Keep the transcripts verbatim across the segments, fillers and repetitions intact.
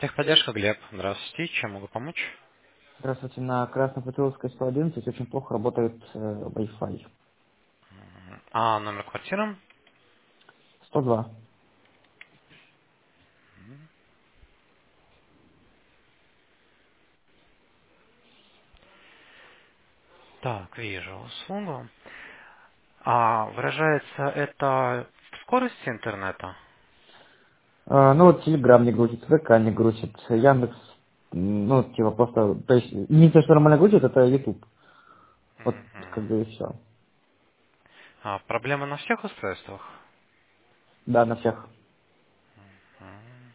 Техподдержка, Глеб. Здравствуйте. Чем могу помочь? Здравствуйте, на Краснопутиловской сто одиннадцать очень плохо работает э, Wi-Fi. А, номер квартиры? сто два. Так, вижу услугу. А выражается это в скорости интернета? Э, ну вот Telegram не грузит, ВК не грузит, Яндекс, м, ну типа просто, то есть единственное, что нормально грузит, это YouTube. Вот как Мгм. бы и все. А, проблема на всех устройствах? Да, на всех. М.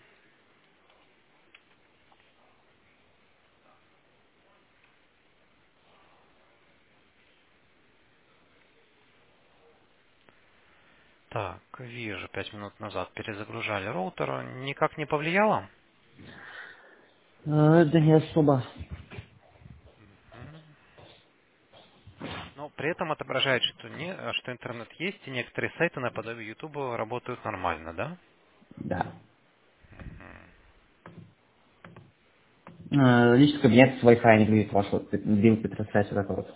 Так, вижу, пять минут назад перезагружали роутер. Никак не повлияло? Э, да не особо. М. Но при этом отображает, что, не, что интернет есть, и некоторые сайты наподобие YouTube работают нормально, да? Да. Мгм. Э, личный кабинет с Wi-Fi не грузит ваш вот билд ретрансляции такой вот.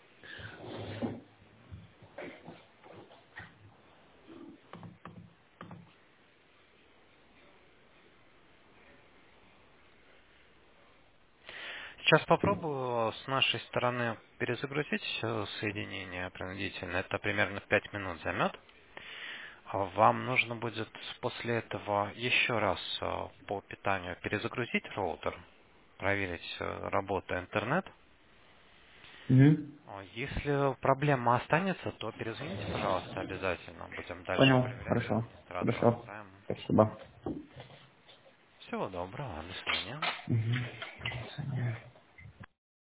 Сейчас попробую с нашей стороны перезагрузить э, соединение принудительно. Это примерно пять минут займет. А Вам нужно будет после этого еще раз э, по питанию перезагрузить роутер, проверить, э, работу интернет. Угу. А Если проблема останется, то перезвоните, пожалуйста, обязательно. Будем дальше Понял, проверять с хорошо. администратором. Хорошо. Устраиваем. Спасибо. Всего доброго, до свидания.